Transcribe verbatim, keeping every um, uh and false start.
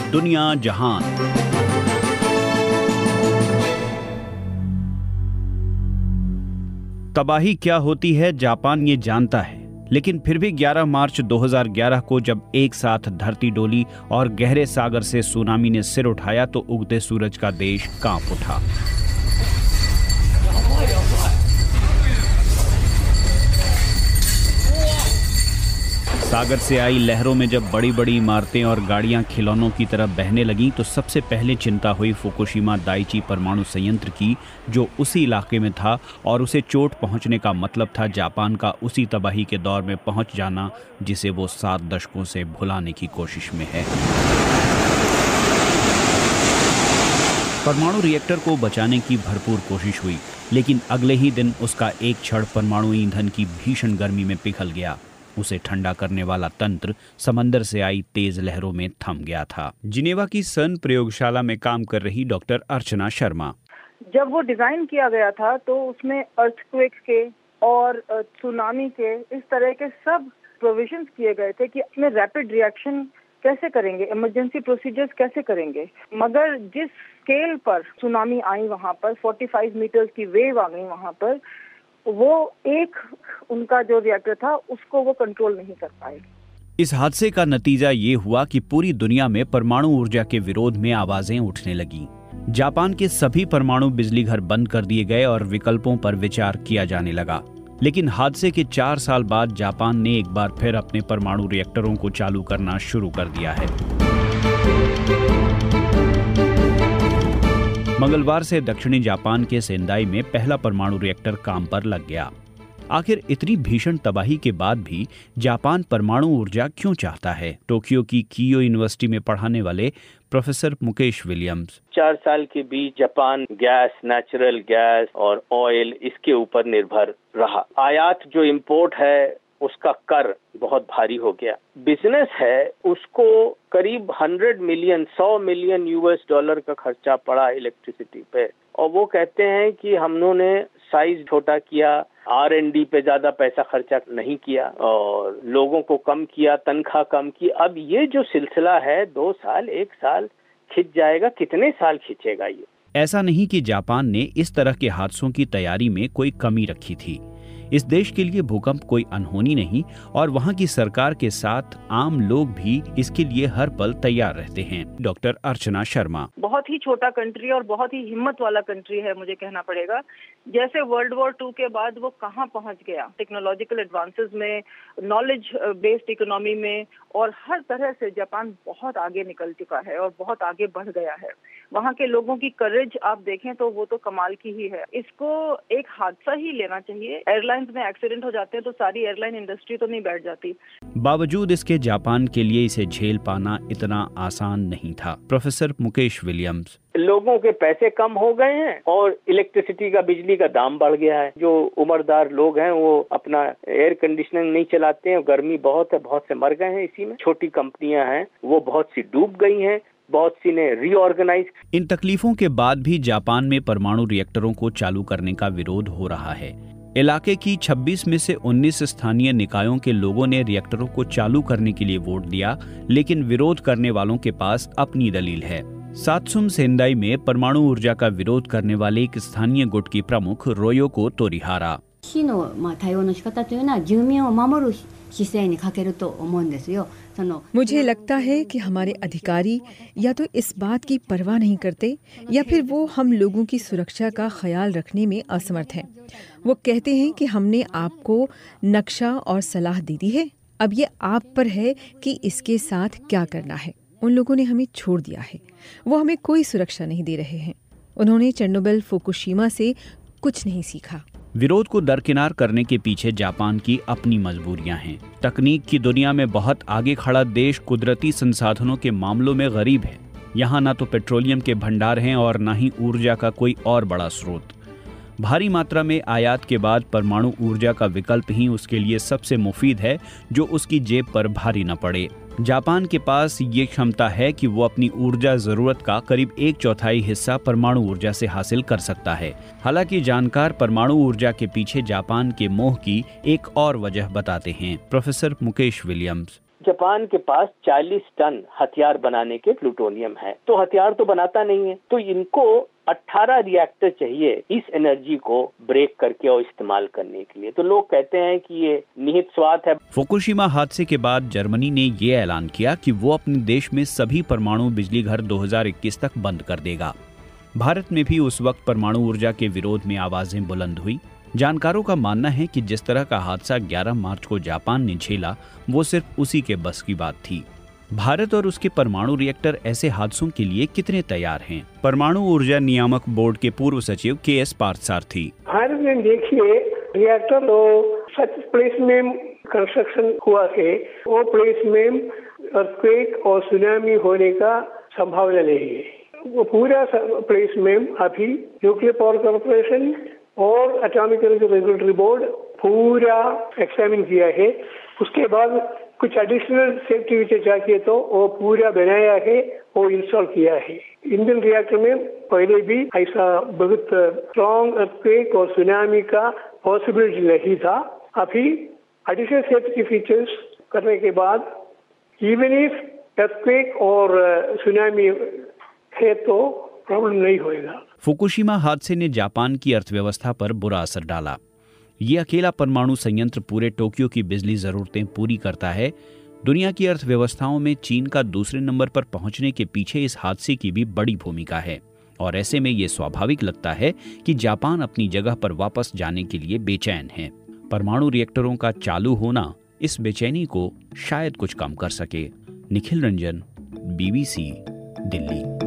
दुनिया जहान। तबाही क्या होती है जापान ये जानता है, लेकिन फिर भी ग्यारह मार्च दो हज़ार ग्यारह को जब एक साथ धरती डोली और गहरे सागर से सुनामी ने सिर उठाया तो उगते सूरज का देश कांप उठा। सागर से आई लहरों में जब बड़ी बड़ी इमारतें और गाड़ियां खिलौनों की तरह बहने लगीं तो सबसे पहले चिंता हुई फुकुशिमा दाइची परमाणु संयंत्र की, जो उसी इलाके में था और उसे चोट पहुंचने का मतलब था जापान का उसी तबाही के दौर में पहुंच जाना जिसे वो सात दशकों से भुलाने की कोशिश में है। परमाणु रिएक्टर को बचाने की भरपूर कोशिश हुई, लेकिन अगले ही दिन उसका एक क्षण परमाणु ईंधन की भीषण गर्मी में पिघल गया। उसे ठंडा करने वाला तंत्र समंदर से आई तेज लहरों में थम गया था। जिनेवा की सन प्रयोगशाला में काम कर रही डॉक्टर अर्चना शर्मा। जब वो डिजाइन किया गया था तो उसमें अर्थक्वेक के और सुनामी के इस तरह के सब प्रोविजंस किए गए थे कि इसमें रैपिड रिएक्शन कैसे करेंगे, इमरजेंसी प्रोसीजर्स कैसे करेंगे। मगर जिस स्केल पर सुनामी आई वहाँ पर पैंतालीस मीटर्स की वेव आ गई वहाँ पर, वो एक उनका जो रिएक्टर था उसको वो कंट्रोल नहीं कर पाए। इस हादसे का नतीजा ये हुआ कि पूरी दुनिया में परमाणु ऊर्जा के विरोध में आवाजें उठने लगीं। जापान के सभी परमाणु बिजली घर बंद कर दिए गए और विकल्पों पर विचार किया जाने लगा। लेकिन हादसे के चार साल बाद जापान ने एक बार फिर अपने परमाणु रिएक्टरों को चालू करना शुरू कर दिया है। मंगलवार से दक्षिणी जापान के सेंदाई में पहला परमाणु रिएक्टर काम पर लग गया। आखिर इतनी भीषण तबाही के बाद भी जापान परमाणु ऊर्जा क्यों चाहता है? टोक्यो की कीयो यूनिवर्सिटी में पढ़ाने वाले प्रोफेसर मुकेश विलियम्स। चार साल के बीच जापान गैस, नेचुरल गैस और ऑयल इसके ऊपर निर्भर रहा। आयात जो इंपोर्ट है उसका कर बहुत भारी हो गया। बिजनेस है उसको करीब हंड्रेड मिलियन सौ मिलियन यूएस डॉलर का खर्चा पड़ा इलेक्ट्रिसिटी पे, और वो कहते हैं कि हमने साइज छोटा किया, आर एंड डी पे ज्यादा पैसा खर्चा नहीं किया और लोगों को कम किया, तनख्वाह कम की। अब ये जो सिलसिला है दो साल एक साल खिंच जाएगा। कितने साल खिंचेगा ये? ऐसा नहीं कि जापान ने इस तरह के हादसों की तैयारी में कोई कमी रखी थी। इस देश के लिए भूकंप कोई अनहोनी नहीं और वहाँ की सरकार के साथ आम लोग भी इसके लिए हर पल तैयार रहते हैं। डॉक्टर अर्चना शर्मा। बहुत ही छोटा कंट्री और बहुत ही हिम्मत वाला कंट्री है, मुझे कहना पड़ेगा। जैसे वर्ल्ड वॉर टू के बाद वो कहाँ पहुँच गया टेक्नोलॉजिकल एडवांसेस में, नॉलेज बेस्ड इकोनॉमी में, और हर तरह से जापान बहुत आगे निकल चुका है और बहुत आगे बढ़ गया है। वहाँ के लोगों की करेज आप देखें तो वो तो कमाल की ही है। इसको एक हादसा ही लेना चाहिए। एयरलाइंस में एक्सीडेंट हो जाते हैं तो सारी एयरलाइन इंडस्ट्री तो नहीं बैठ जाती। बावजूद इसके जापान के लिए इसे झेल पाना इतना आसान नहीं था। Professor Mukesh Williams. लोगों के पैसे कम हो गए हैं और इलेक्ट्रिसिटी का, बिजली का दाम बढ़ गया है। जो उम्रदार लोग हैं वो अपना एयर कंडीशनिंग नहीं चलाते हैं, गर्मी बहुत है, बहुत से मर गए हैं इसी में। छोटी कंपनियां हैं वो बहुत सी डूब गई हैं, बहुत सी ने रीऑर्गेनाइज। इन तकलीफों के बाद भी जापान में परमाणु रिएक्टरों को चालू करने का विरोध हो रहा है। इलाके की छब्बीस में से उन्नीस स्थानीय निकायों के लोगों ने रिएक्टरों को चालू करने के लिए वोट दिया, लेकिन विरोध करने वालों के पास अपनी दलील है। सात्सुम सेंदाई में परमाणु ऊर्जा का विरोध करने वाले एक स्थानीय गुट की प्रमुख रोयोको तोरिहारा। मुझे लगता है कि हमारे अधिकारी या तो इस बात की परवाह नहीं करते या फिर वो हम लोगों की सुरक्षा का ख्याल रखने में असमर्थ हैं। वो कहते हैं कि हमने आपको नक्शा और सलाह दे दी है, अब ये आप पर है कि इसके साथ क्या करना है। उन लोगों ने हमें छोड़ दिया है, वो हमें कोई सुरक्षा नहीं दे रहे हैं। उन्होंने चेर्नोबिल, फुकुशिमा से कुछ नहीं सीखा। विरोध को दरकिनार करने के पीछे जापान की अपनी मजबूरियां हैं। तकनीक की दुनिया में बहुत आगे खड़ा देश कुदरती संसाधनों के मामलों में गरीब है। यहाँ ना तो पेट्रोलियम के भंडार हैं और ना ही ऊर्जा का कोई और बड़ा स्रोत। भारी मात्रा में आयात के बाद परमाणु ऊर्जा का विकल्प ही उसके लिए सबसे मुफीद है, जो उसकी जेब पर भारी न पड़े। जापान के पास ये क्षमता है कि वो अपनी ऊर्जा जरूरत का करीब एक चौथाई हिस्सा परमाणु ऊर्जा से हासिल कर सकता है। हालांकि जानकार परमाणु ऊर्जा के पीछे जापान के मोह की एक और वजह बताते हैं। Professor Mukesh Williams. जापान के पास चालीस टन हथियार बनाने के प्लूटोनियम है, तो हथियार तो बनाता नहीं है, तो इनको अठारह रिएक्टर चाहिए इस एनर्जी को ब्रेक करके और इस्तेमाल करने के लिए। तो लोग कहते हैं कि ये निहित स्वार्थ है। फुकुशिमा हादसे के बाद जर्मनी ने ये ऐलान किया कि वो अपने देश में सभी परमाणु बिजली घर दो हज़ार इक्कीस तक बंद कर देगा। भारत में भी उस वक्त परमाणु ऊर्जा के विरोध में आवाजें बुलंद हुई। जानकारों का मानना है कि जिस तरह का हादसा ग्यारह मार्च को जापान ने झेला, वो सिर्फ उसी के बस की बात थी। भारत और उसके परमाणु रिएक्टर ऐसे हादसों के लिए कितने तैयार हैं? परमाणु ऊर्जा नियामक बोर्ड के पूर्व सचिव के एस पार्थसारथी। भारत में देखिए, रिएक्टर तो सच प्लेस में कंस्ट्रक्शन हुआ है, वो प्लेस में अर्थक्वेक और सुनामी होने का संभावना नहीं है। वो पूरा प्लेस में अभी न्यूक्लियर पावर कॉर्पोरेशन और एटॉमिक एनर्जी रेगुलेटरी बोर्ड पूरा एक्सामिन किया है। उसके बाद कुछ एडिशनल सेफ्टी फीचर चाहिए तो वो पूरा बनाया है, वो इंस्टॉल किया है। इंडियन रिएक्टर में पहले भी ऐसा बहुत स्ट्रॉन्ग अर्थक्वेक और सुनामी का पॉसिबिलिटी नहीं था। अभी एडिशनल सेफ्टी फीचर्स करने के बाद इवन इफ अर्थक्वेक और सुनामी है तो प्रॉब्लम नहीं होएगा। फुकुशिमा हादसे ने जापान की अर्थव्यवस्था पर बुरा असर डाला। ये अकेला परमाणु संयंत्र पूरे टोक्यो की बिजली जरूरतें पूरी करता है। दुनिया की अर्थव्यवस्थाओं में चीन का दूसरे नंबर पर पहुंचने के पीछे इस हादसे की भी बड़ी भूमिका है, और ऐसे में ये स्वाभाविक लगता है कि जापान अपनी जगह पर वापस जाने के लिए बेचैन है। परमाणु रिएक्टरों का चालू होना इस बेचैनी को शायद कुछ कम कर सके। निखिल रंजन, बीबीसी, दिल्ली।